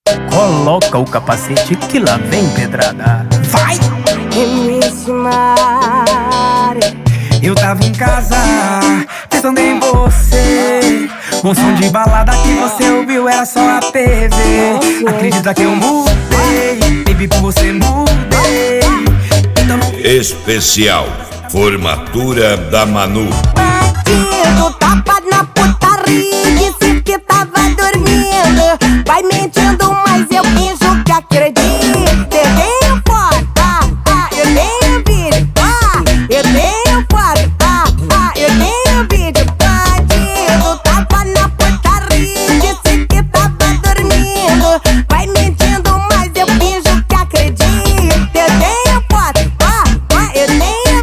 Coloca o capacete que lá vem pedrada. Vai! MC Mari, eu tava em casa, pensando em você. Um som de balada que você ouviu era só a TV. Acredita que eu mudei, baby, por você mudei. Então não... Especial Formatura da Manu. bandido, tapa na putaria, disse que tava dormindo. Vai mentindo, mas eu finjo que acredito. Eu tenho foto, eu tenho vídeo, eu tenho foto, eu tenho vídeo. Bandido, tapa na putaria, disse que tava dormindo. Vai mentindo, mas eu finjo que acredito. Eu tenho foto, eu tenho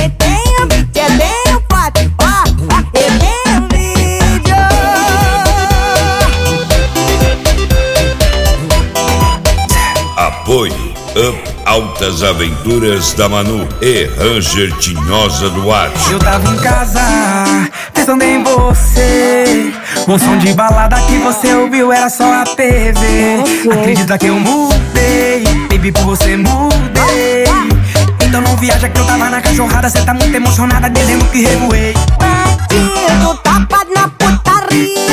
foto, eu tenho vídeo. Apoio Up Altas Aventuras da Manu e Ranger Tinhosa do Arte. Eu tava em casa, pensando em você. Um som de balada que você ouviu era só a TV. Acredita que eu mudei, baby, por você mudei. Então não viaja que eu tava na cachorrada. Cê tá muito emocionada dizendo que revoei. Bandido, tapa na putaria,